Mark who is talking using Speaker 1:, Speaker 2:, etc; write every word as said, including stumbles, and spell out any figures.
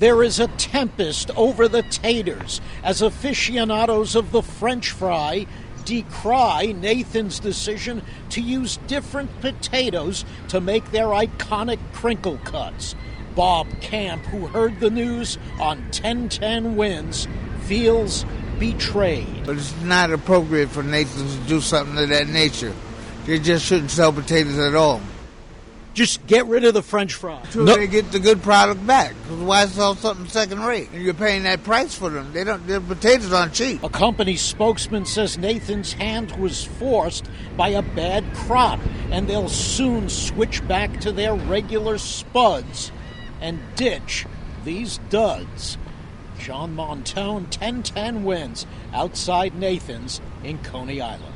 Speaker 1: There is a tempest over the taters as aficionados of the French fry decry Nathan's decision to use different potatoes to make their iconic crinkle cuts. Bob Camp, who heard the news on ten ten Wins, feels betrayed.
Speaker 2: But it's not appropriate for Nathan's to do something of that nature. They just shouldn't sell potatoes at all.
Speaker 1: Just get rid of the French fry.
Speaker 2: Until no. they get the good product back. Because why sell something second rate? And you're paying that price for them. They don't. Their potatoes aren't cheap.
Speaker 1: A company spokesman says Nathan's hand was forced by a bad crop, and they'll soon switch back to their regular spuds and ditch these duds. John Montone, ten ten Wins, outside Nathan's in Coney Island.